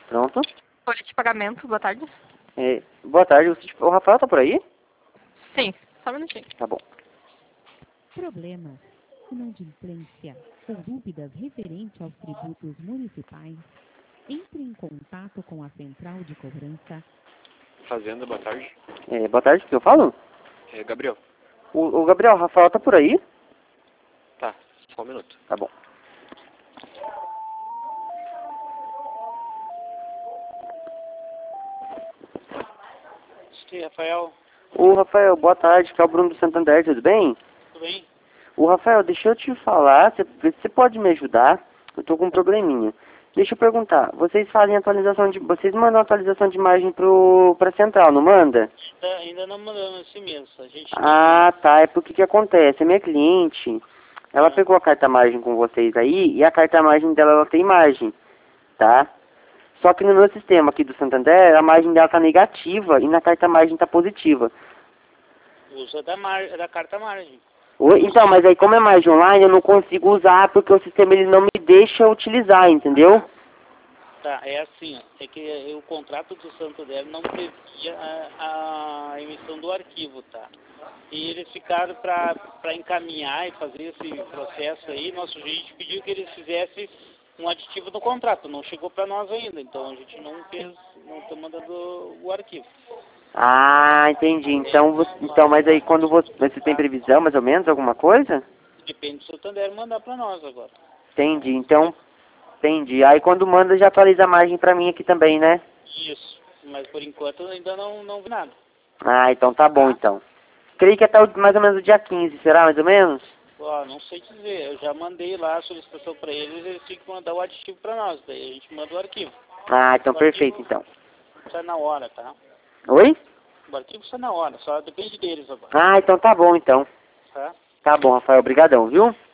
Pronto. Folha de pagamento, boa tarde. Boa tarde, o Rafael tá por aí? Sim, só um minutinho. Tá bom. Problemas, inadimplência ou dúvidas referente aos tributos municipais, entre em contato com a Central de Cobrança. Fazenda, boa tarde. Boa tarde, o que eu falo? Gabriel. O Gabriel, o Rafael tá por aí? Tá, só um minuto. Tá bom. Sim, Rafael. Ô, Rafael, boa tarde, que é o Bruno do Santander, tudo bem? Tudo bem? Ô, Rafael, deixa eu te falar, você pode me ajudar? Eu tô com um probleminha. Deixa eu perguntar, vocês fazem atualização de... Vocês mandam atualização de imagem pra central, não manda? Ainda não mandamos esse mês. A gente Ah, tá, é porque que acontece, a minha cliente, ela pegou a carta-margem com vocês aí, e a carta-margem dela, ela tem margem, tá? Só que no meu sistema aqui do Santander, a margem dela tá negativa e na carta-margem tá positiva. usa da carta margem. Oi? Então, mas aí como é margem online, eu não consigo usar porque o sistema ele não me deixa utilizar, entendeu? Tá, é assim, ó, é que o contrato do Santander não previa a emissão do arquivo, tá? E eles ficaram para encaminhar e fazer esse processo aí, nosso gerente pediu que eles fizessem um aditivo no contrato, não chegou para nós ainda, então a gente não fez, não está mandando o arquivo. Ah, entendi. Então, mas aí quando você tem previsão, mais ou menos, alguma coisa? Depende do Santander mandar para nós agora. Entendi. Então, entendi. Aí quando manda, já atualiza a margem pra mim aqui também, né? Isso, mas por enquanto ainda não vi nada. Ah, então tá bom, então. Creio que até mais ou menos o dia 15, será mais ou menos? Ó, não sei dizer, eu já mandei lá a solicitação para eles têm que mandar o aditivo para nós, daí a gente manda o arquivo. Ah, então perfeito, então. Sai na hora, tá? Oi? O arquivo sai na hora, só depende deles agora, Ah, então tá bom, então. tá? Tá bom, Rafael. Obrigadão, viu?